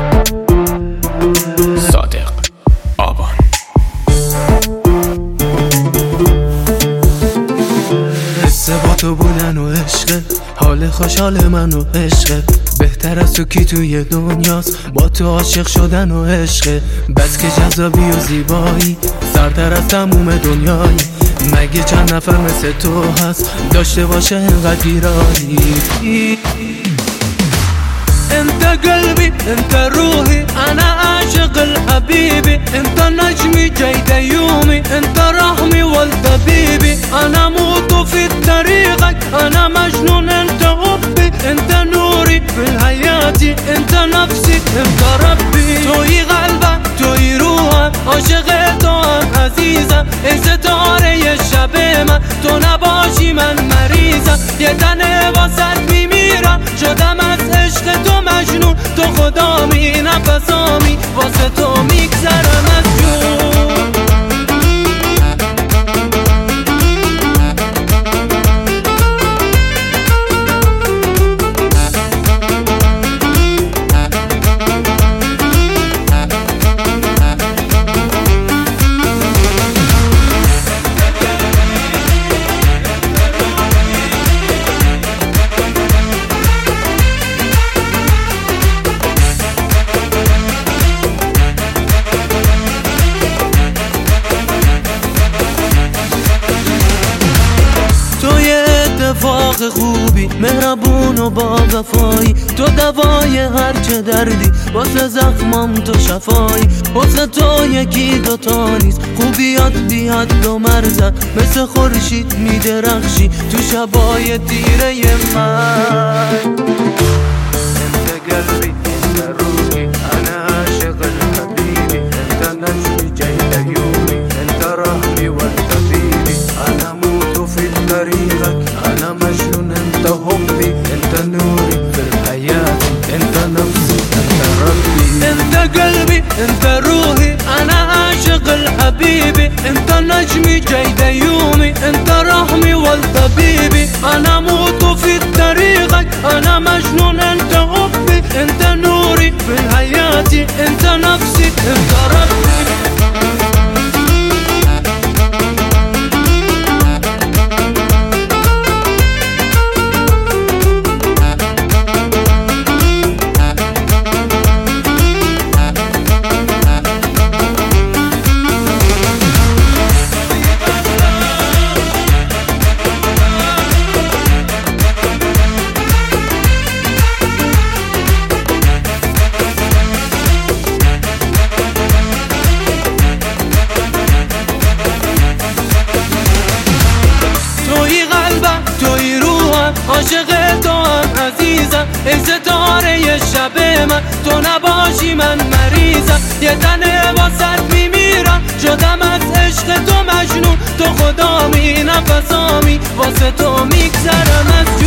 صادق آبان. حس با تو بودن و عشق، حال خوشحال من و عشق، بهتر از تو کی توی دنیاست، با تو عاشق شدن و عشق، بس که جذابی و زیبایی، سرتر از تموم دنیایی، مگه چند نفر مثل تو هست داشته باشه اینقدر گیرایی. انت قلبي انت روحي انا عاشق الحبيبي، انت نجمي جيد يومي، انت رحمي والدبيبي، انا موت في طريقك، انا مجنون انت حبي، انت نوري في الحياة، انت نفسي انت ربي. توی قلبم توی روحم عاشق تو هم عزیزم، ای ستاره شب من تو نباشی من مریضم، یه تنه واسط میمیرم شدم از عشق تو مجنون، تو خدامی نفسامی واسه تو میگذرم از جون. اتفاق خوبی مهربون و با وفایی، تو دوای هر چه دردی واسه زخمام تو شفایی، واسه تو یکی دوتا نیست خوبیات بیاد و مرزد، مثل خورشید میدرخشی تو شبای تیره من. انت قلبي انت روحي انا عاشق الحبيبي، انت نجمي جيد يومي، انت رحمي والطبيبي، انا موت في طريقك، انا مجنون انت حبي، انت نوري في الحياة، انت نفسي انت ربي. انت قلبي انت روحي انا عاشق الحبيبي، انت نجمي جيد يومي، انت رحمي والطبيبي، انا موت في طريقك، انا مجنون انت حبي، انت نوري في الحياة، انت نفسي انت ربي. عاشق تو هم عزیزم، ای ستاره شب من تو نباشی من مریضم، یه تنه واسط میمیرم شدم از عشق تو مجنون، تو خدامی نفسامی واسه تو میگذرم از